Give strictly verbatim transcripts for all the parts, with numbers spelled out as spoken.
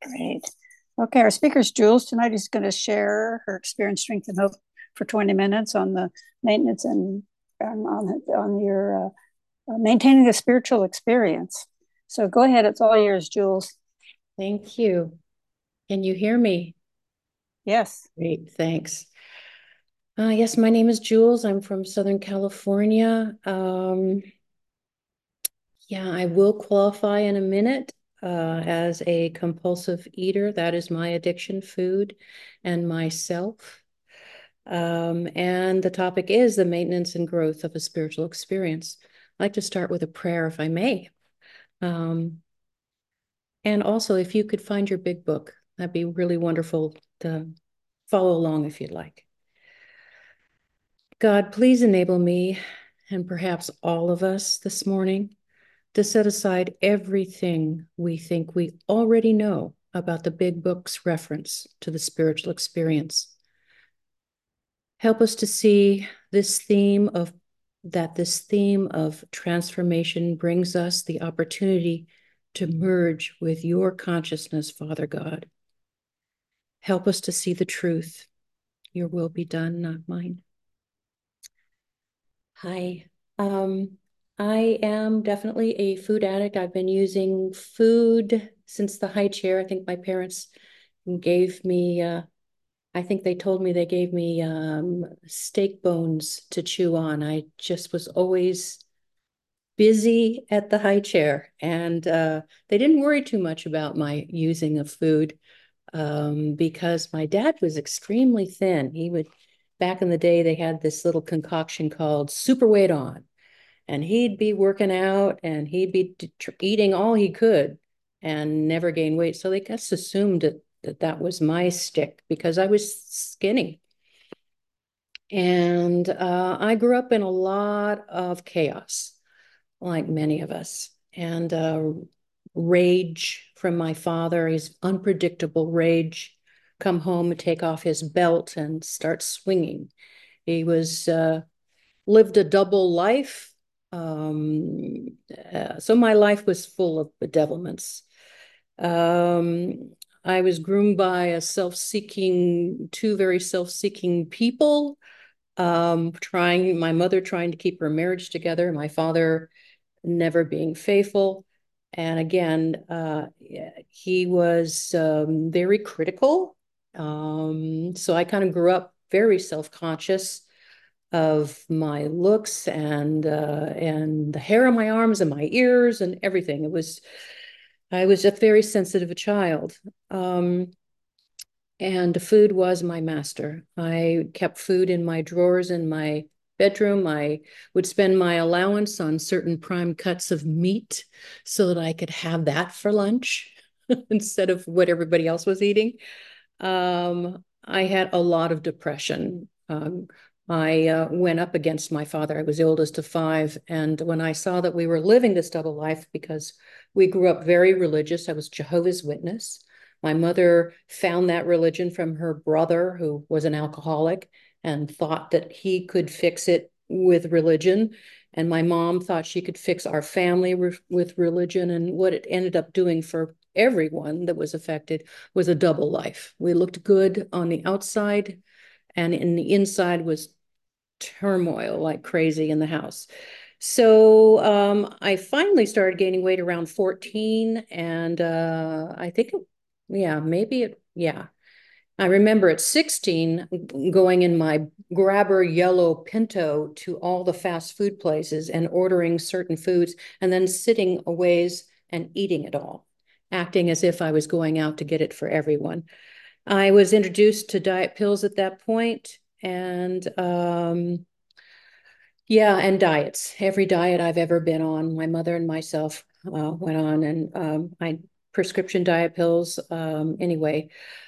Great. Okay, our speaker is Jules. Tonight he's going to share her experience, strength, and hope for twenty minutes on the maintenance and um, on, on your uh, uh, maintaining a spiritual experience. So go ahead. It's all yours, Jules. Thank you. Can you hear me? Yes. Great, thanks. Uh, yes, my name is Jules. I'm from Southern California. Um, yeah, I will qualify in a minute uh, as a compulsive eater. That is my addiction, food, and myself. Um, and the topic is the maintenance and growth of a spiritual experience. I'd like to start with a prayer, if I may. Um, and also, if you could find your big book, that'd be really wonderful to follow along if you'd like. God, please enable me and perhaps all of us this morning to set aside everything we think we already know about the big book's reference to the spiritual experience. Help us to see this theme of that this theme of transformation brings us the opportunity to merge with your consciousness, Father God. Help us to see the truth. Your will be done, not mine. Hi. Um, I am definitely a food addict. I've been using food since the high chair. I think my parents gave me, uh, I think they told me they gave me um, steak bones to chew on. I just was always busy at the high chair, and uh, they didn't worry too much about my using of food um, because my dad was extremely thin. He would, back in the day, they had this little concoction called Super Weight On, and he'd be working out and he'd be eating all he could and never gain weight. So they just assumed that that, that was my stick because I was skinny. And uh, I grew up in a lot of chaos, like many of us, and uh, rage from my father, his unpredictable rage, come home and take off his belt and start swinging. He was uh, lived a double life. Um, uh, so my life was full of bedevilments. Um, I was groomed by a self-seeking, two very self-seeking people, um, trying, my mother trying to keep her marriage together, my father never being faithful. And again, uh, he was um, very critical. Um, so I kind of grew up very self-conscious of my looks and uh, and the hair on my arms and my ears and everything. It was I was a very sensitive child. Um, and food was my master. I kept food in my drawers in my bedroom. I would spend my allowance on certain prime cuts of meat so that I could have that for lunch instead of what everybody else was eating. Um, I had a lot of depression. Um, I uh, went up against my father. I was the oldest of five. And when I saw that we were living this double life, because we grew up very religious, I was Jehovah's Witness. My mother found that religion from her brother, who was an alcoholic, and thought that he could fix it with religion. And my mom thought she could fix our family with religion. And what it ended up doing for everyone that was affected was a double life. We looked good on the outside, and in the inside was turmoil like crazy in the house. So um, I finally started gaining weight around fourteen, and uh, I think, it, yeah, maybe it, yeah. I remember at sixteen going in my grabber yellow Pinto to all the fast food places and ordering certain foods and then sitting a ways and eating it all, acting as if I was going out to get it for everyone. I was introduced to diet pills at that point, and um, yeah, and diets. Every diet I've ever been on, my mother and myself uh, went on, and um, I prescription diet pills. Um, anyway,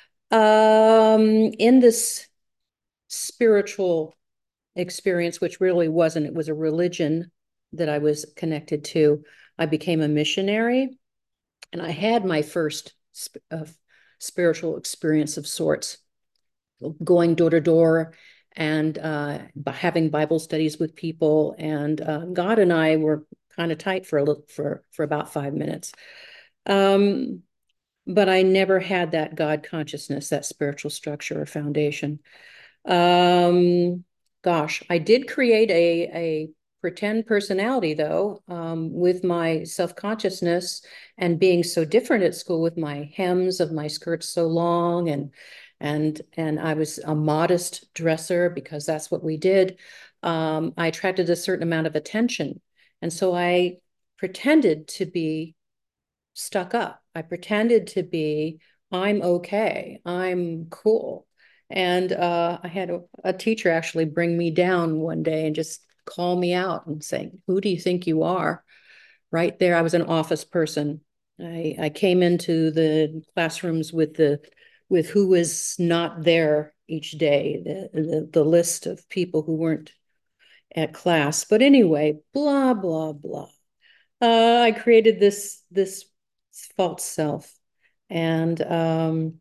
um, in this spiritual experience, which really wasn't, it was a religion that I was connected to. I became a missionary, and I had my first sp- uh, spiritual experience of sorts, going door to door and uh, having Bible studies with people. And uh, God and I were kind of tight for a little for for about five minutes. Um, but I never had that God consciousness, that spiritual structure or foundation. Um, gosh, I did create a, a pretend personality though, um, with my self-consciousness and being so different at school with my hems of my skirts so long and and and I was a modest dresser because that's what we did. Um, I attracted a certain amount of attention. And so I pretended to be stuck up. I pretended to be, I'm okay, I'm cool. And uh, I had a, a teacher actually bring me down one day and just call me out and say, who do you think you are? Right there, I was an office person. I, I came into the classrooms with the with who was not there each day, the, the, the list of people who weren't at class. But anyway, blah, blah, blah. Uh, I created this this false self, and um,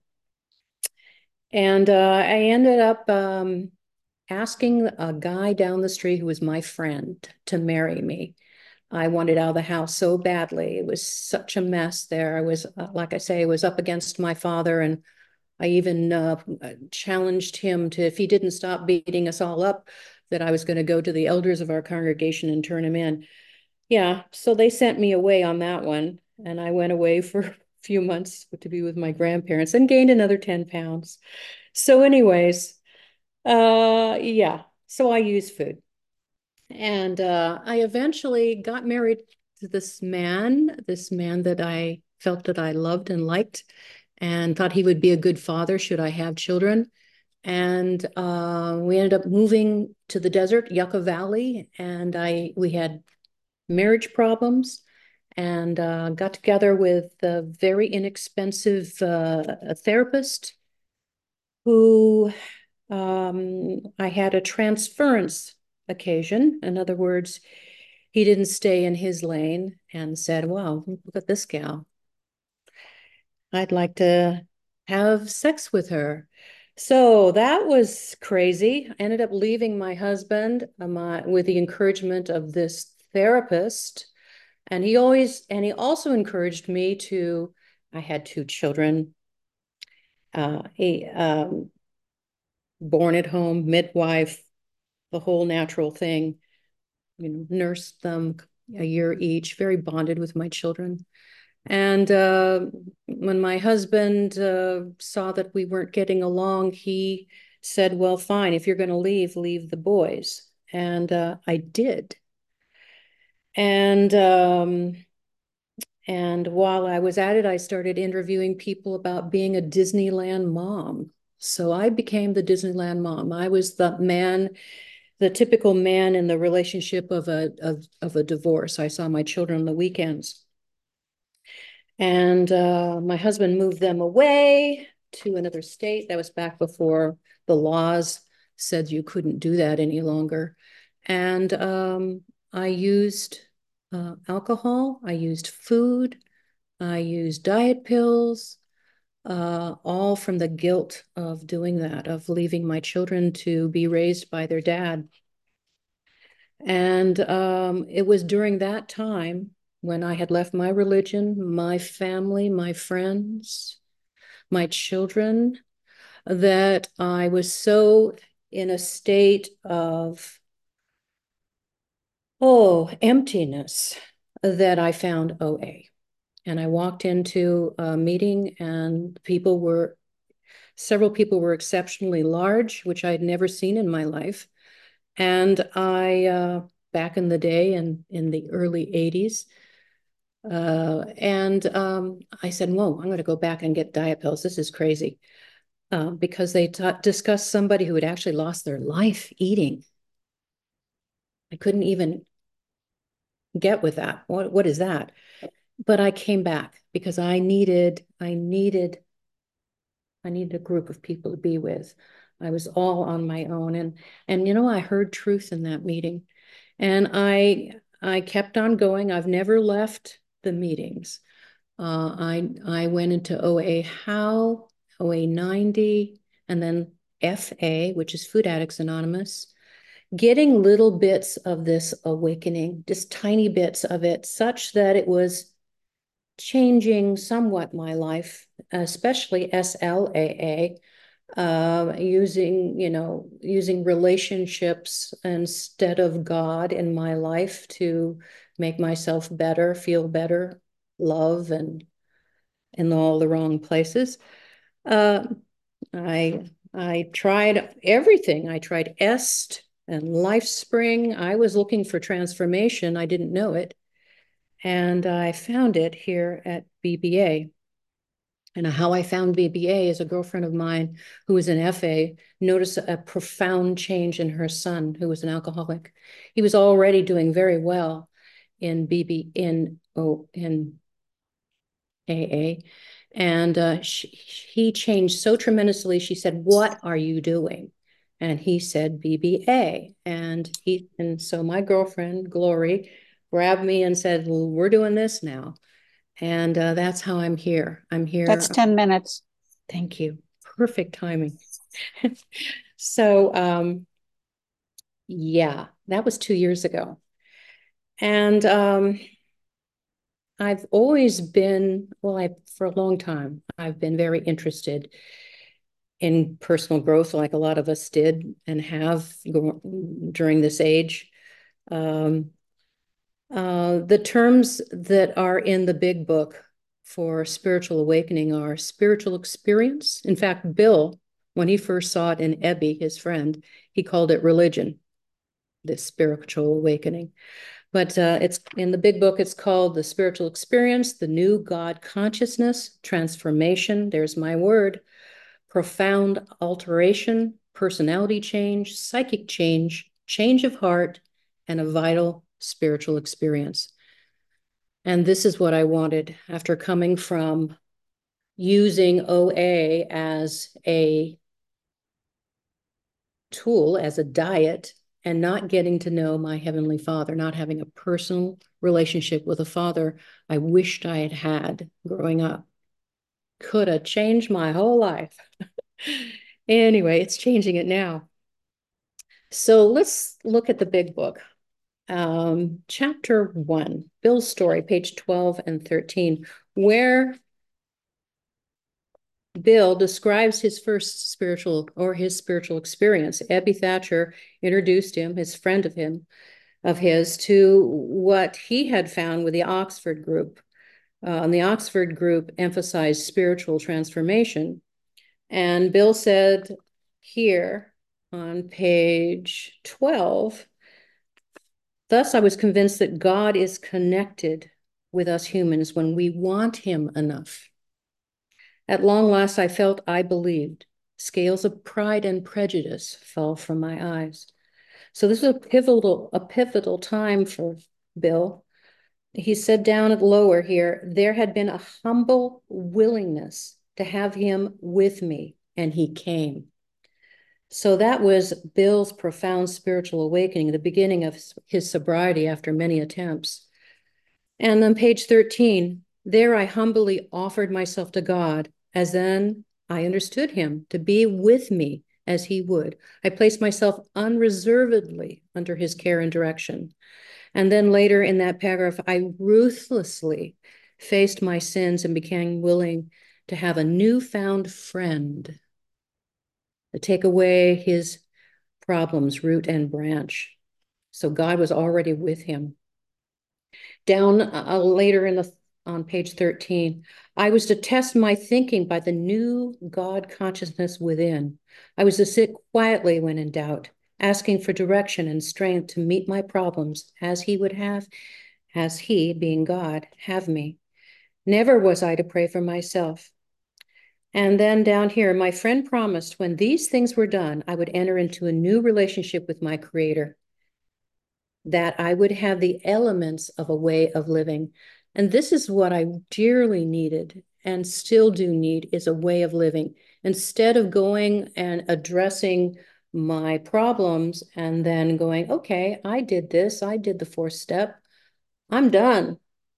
and uh, I ended up um, asking a guy down the street who was my friend to marry me. I wanted out of the house so badly. It was such a mess there. I was, uh, like I say, I was up against my father, and I even uh, challenged him to, if he didn't stop beating us all up, that I was going to go to the elders of our congregation and turn him in. Yeah, so they sent me away on that one, and I went away for a few months to be with my grandparents and gained another ten pounds. So, anyways, uh, yeah, so I use food. And uh, I eventually got married to this man, this man that I felt that I loved and liked, and thought he would be a good father should I have children. And uh, we ended up moving to the desert, Yucca Valley, and I we had marriage problems and uh, got together with a very inexpensive uh, a therapist who um, I had a transference occasion. In other words, he didn't stay in his lane and said, wow, look at this gal. I'd like to have sex with her. So that was crazy. I ended up leaving my husband uh, my, with the encouragement of this therapist. And he always, and he also encouraged me to, I had two children, uh, he, um, born at home, midwife, the whole natural thing, you know, nursed them a year each, very bonded with my children. And uh, when my husband uh, saw that we weren't getting along, he said, well, fine, if you're going to leave, leave the boys. And uh, I did. And um, and while I was at it, I started interviewing people about being a Disneyland mom. So I became the Disneyland mom. I was the man, the typical man in the relationship of a of, of a divorce. I saw my children on the weekends. And uh, my husband moved them away to another state. That was back before the laws said you couldn't do that any longer. And um, I used uh, alcohol, I used food, I used diet pills, uh, all from the guilt of doing that, of leaving my children to be raised by their dad. And um, it was during that time when I had left my religion, my family, my friends, my children, that I was so in a state of, oh, emptiness that I found O A. And I walked into a meeting and people were, several people were exceptionally large, which I had never seen in my life. And I, uh, back in the day and in the early eighties, uh, and um, I said, whoa, I'm going to go back and get diet pills. This is crazy. Uh, because they discussed somebody who had actually lost their life eating. I couldn't even get with that. What, what is that? But I came back because I needed, I needed, I needed a group of people to be with. I was all on my own. And, and, you know, I heard truth in that meeting and I, I kept on going. I've never left the meetings. Uh, I, I went into O A How, O A ninety, and then F A, which is Food Addicts Anonymous, getting little bits of this awakening, just tiny bits of it, such that it was changing somewhat my life, especially S L A A, uh, using, you know, using relationships instead of God in my life to make myself better, feel better, love, and in all the wrong places. Uh, I I tried everything. I tried EST and LifeSpring. I was looking for transformation. I didn't know it. And I found it here at B B A. And how I found B B A is a girlfriend of mine who was an F A noticed a profound change in her son, who was an alcoholic. He was already doing very well in B B in oh in A A, and uh, she, he changed so tremendously. She said, "What are you doing?" And he said, "B B A." And he and so my girlfriend Glory grabbed me and said, well, "We're doing this now." And uh, that's how I'm here. I'm here. That's ten minutes. Thank you. Perfect timing. So, um, yeah, that was two years ago. And um, I've always been, well, I for a long time, I've been very interested in personal growth, like a lot of us did and have during this age. Um, uh, the terms that are in the big book for spiritual awakening are spiritual experience. In fact, Bill, when he first saw it in Ebby, his friend, he called it religion, this spiritual awakening. But uh, it's in the big book, it's called The Spiritual Experience, the New God Consciousness, Transformation, there's my word, profound alteration, personality change, psychic change, change of heart, and a vital spiritual experience. And this is what I wanted after coming from using O A as a tool, as a diet, and not getting to know my Heavenly Father, not having a personal relationship with a father I wished I had had growing up. Could have changed my whole life. Anyway, it's changing it now. So let's look at the big book. Um, chapter one, Bill's story, page twelve and thirteen, where Bill describes his first spiritual or his spiritual experience. Ebby Thatcher introduced him, his friend of him, of his, to what he had found with the Oxford group. Uh, and the Oxford group emphasized spiritual transformation. And Bill said here on page twelve, thus I was convinced that God is connected with us humans when we want him enough. At long last, I felt I believed. Scales of pride and prejudice fell from my eyes. So this was a pivotal, a pivotal time for Bill. He said down at lower here, there had been a humble willingness to have him with me, and he came. So that was Bill's profound spiritual awakening, the beginning of his sobriety after many attempts. And on page thirteen, there I humbly offered myself to God, as then I understood him to be with me as he would. I placed myself unreservedly under his care and direction. And then later in that paragraph, I ruthlessly faced my sins and became willing to have a newfound friend to take away his problems, root and branch. So God was already with him. Down uh, later in the on page thirteen, I was to test my thinking by the new God consciousness within. I was to sit quietly when in doubt, asking for direction and strength to meet my problems as he would have, as he, being God, have me. Never was I to pray for myself. And then down here, my friend promised when these things were done, I would enter into a new relationship with my Creator, that I would have the elements of a way of living. And this is what I dearly needed and still do need, is a way of living. Instead of going and addressing my problems and then going, okay, I did this, I did the fourth step, I'm done.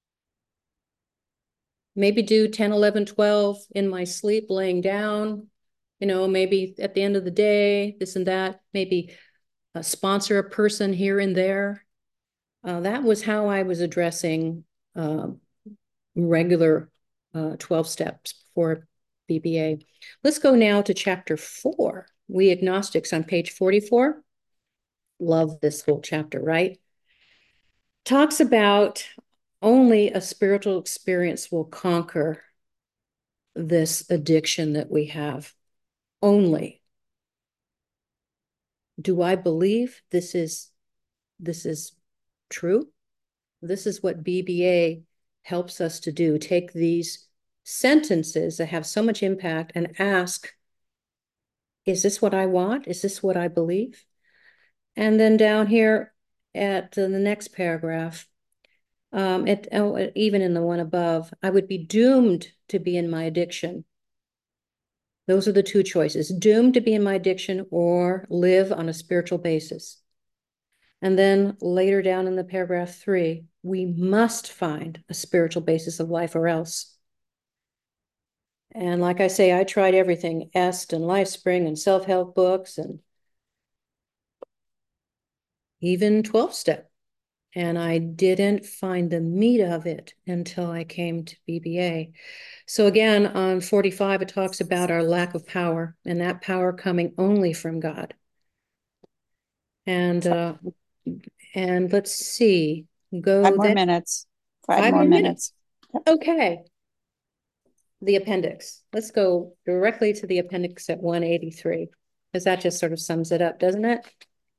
Maybe do ten, eleven, twelve in my sleep, laying down, you know, maybe at the end of the day, this and that, maybe uh, sponsor a person here and there. Uh, that was how I was addressing uh, regular uh, twelve steps for B B A. Let's go now to chapter four, We Agnostics, on page forty-four. Love this whole chapter, right? Talks about only a spiritual experience will conquer this addiction that we have. Only. Do I believe this is this is true? This is what B B A helps us to do. Take these sentences that have so much impact and ask, is this what I want? Is this what I believe? And then down here at the next paragraph, um, it, oh, even in the one above, I would be doomed to be in my addiction. Those are the two choices, doomed to be in my addiction or live on a spiritual basis. And then later down in the paragraph three, we must find a spiritual basis of life or else. And like I say, I tried everything, Est and LifeSpring and self-help books and even twelve step. And I didn't find the meat of it until I came to B B A. So again, on forty-five, it talks about our lack of power and that power coming only from God. And uh, and let's see, go Five more there. minutes. Five, Five more, more minutes. minutes. Yep. Okay. The appendix. Let's go directly to the appendix at one eighty-three, because that just sort of sums it up, doesn't it?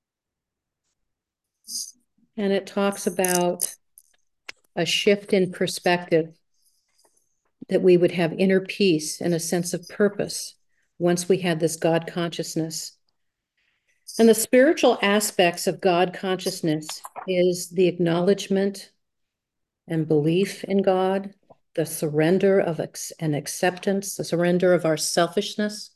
And it talks about a shift in perspective, that we would have inner peace and a sense of purpose once we had this God consciousness. And the spiritual aspects of God consciousness is the acknowledgement and belief in God, the surrender of ex- and acceptance, the surrender of our selfishness,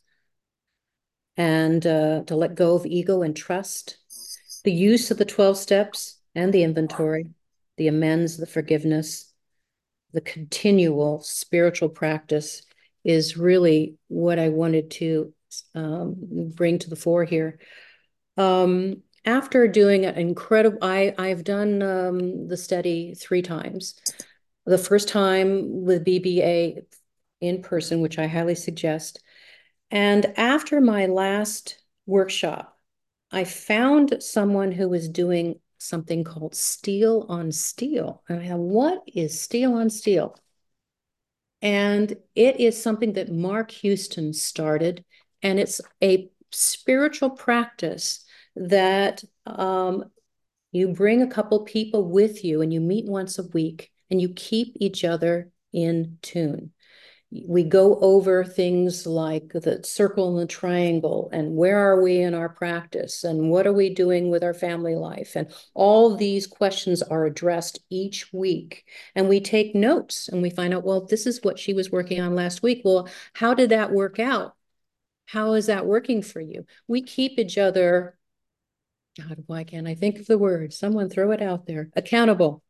and uh, to let go of ego and trust, the use of the twelve steps and the inventory, the amends, the forgiveness, the continual spiritual practice is really what I wanted to um, bring to the fore here. Um, after doing an incredible, I, I've done um, the study three times. The first time with B B A in person, which I highly suggest. And after my last workshop, I found someone who was doing something called steel on steel. And I thought, what is steel on steel? And it is something that Mark Houston started, and it's a spiritual practice that um, you bring a couple people with you and you meet once a week and you keep each other in tune. We go over things like the circle and the triangle and where are we in our practice and what are we doing with our family life, and all these questions are addressed each week, and we take notes and we find out, well, this is what she was working on last week. Well, how did that work out? How is that working for you? We keep each other, God, why can't I think of the word? Someone throw it out there, accountable.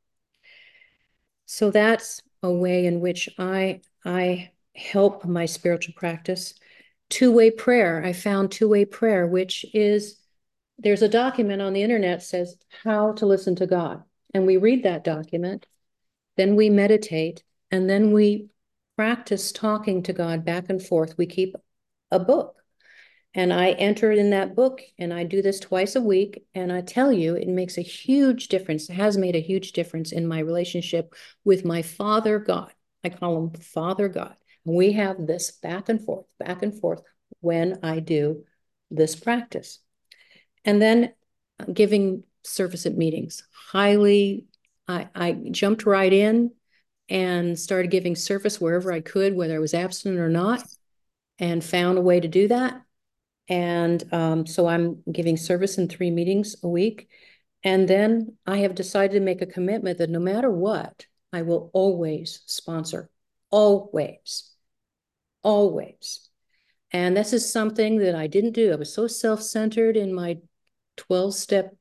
So that's a way in which I I help my spiritual practice. Two-way prayer. I found two-way prayer, which is, there's a document on the internet that says how to listen to God. And we read that document, then we meditate, and then we practice talking to God back and forth. We keep a book. And I enter in that book, and I do this twice a week. And I tell you, it makes a huge difference. It has made a huge difference in my relationship with my Father God. I call him Father God. And we have this back and forth, back and forth when I do this practice. And then giving service at meetings. Highly, I, I jumped right in and started giving service wherever I could, whether I was absent or not, and found a way to do that. And um, so I'm giving service in three meetings a week. And then I have decided to make a commitment that no matter what, I will always sponsor. Always. Always. And this is something that I didn't do. I was so self-centered in my twelve step.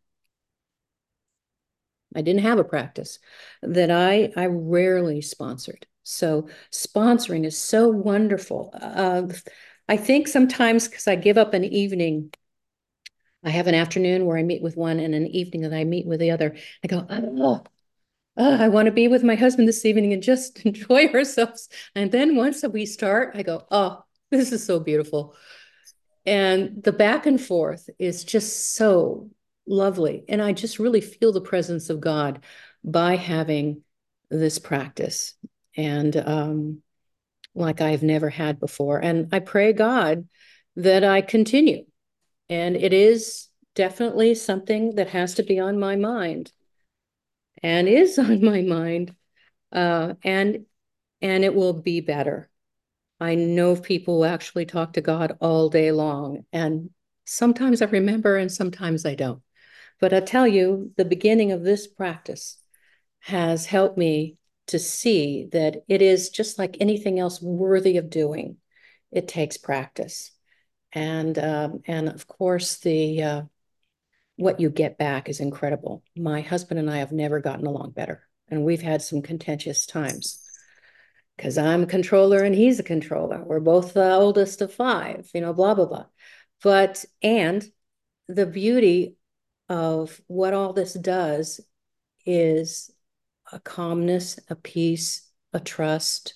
I didn't have a practice that I, I rarely sponsored. So sponsoring is so wonderful. Uh, I think sometimes because I give up an evening, I have an afternoon where I meet with one and an evening that I meet with the other. I go, oh, oh, I want to be with my husband this evening and just enjoy ourselves. And then once we start, I go, oh, this is so beautiful. And the back and forth is just so lovely. And I just really feel the presence of God by having this practice. And um, like I've never had before. And I pray God that I continue. And it is definitely something that has to be on my mind and is on my mind. Uh, and and it will be better. I know people who actually talk to God all day long. And sometimes I remember and sometimes I don't. But I tell you, the beginning of this practice has helped me to see that it is just like anything else worthy of doing. It takes practice. And um, and of course, the uh, what you get back is incredible. My husband and I have never gotten along better, and we've had some contentious times because I'm a controller and he's a controller. We're both the oldest of five, you know, blah blah blah. But and the beauty of what all this does is a calmness, a peace, a trust.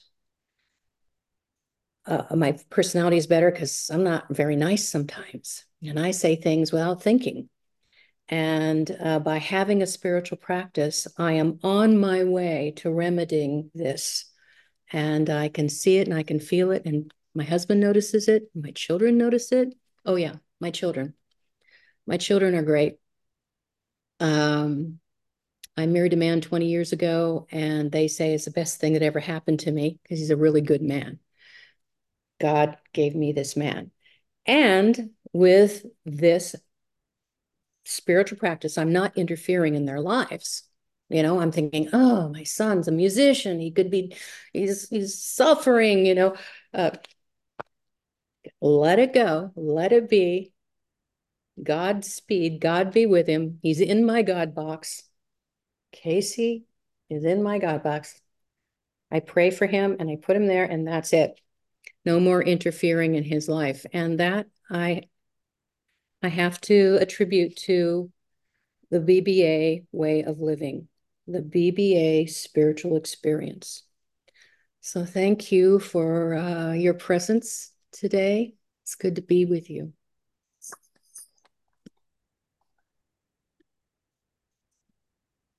Uh, my personality is better because I'm not very nice sometimes, and I say things without thinking. And uh, by having a spiritual practice, I am on my way to remedying this. And I can see it and I can feel it. And my husband notices it. My children notice it. Oh, yeah, my children. My children are great. Um, I married a man twenty years ago, and they say it's the best thing that ever happened to me because he's a really good man. God gave me this man. And with this spiritual practice, I'm not interfering in their lives. You know, I'm thinking, oh, my son's a musician. He could be, he's he's suffering, you know. Uh, let it go, let it be. Godspeed, God be with him. He's in my God box. Casey is in my God box. I pray for him and I put him there, and that's it. No more interfering in his life. And that I I have to attribute to the B B A way of living, the B B A spiritual experience. So thank you for uh, your presence today. It's good to be with you.